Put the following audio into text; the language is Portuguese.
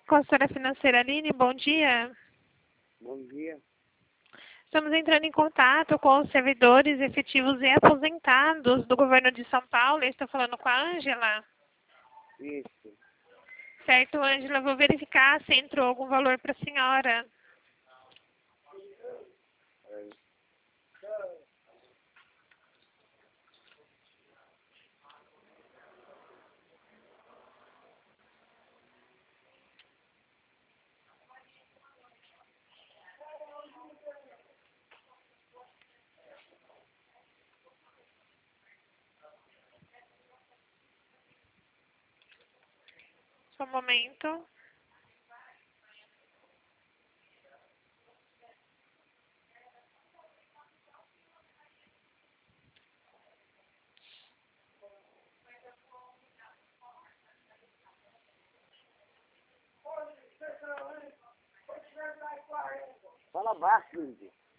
Consultora financeira Aline, bom dia. Bom dia. Estamos entrando em contato com os servidores efetivos e aposentados do governo de São Paulo. Eu estou falando com a Ângela. Isso. Certo, Ângela, vou verificar se entrou algum valor para a senhora. Só um momento. Fala baixo, Luiz.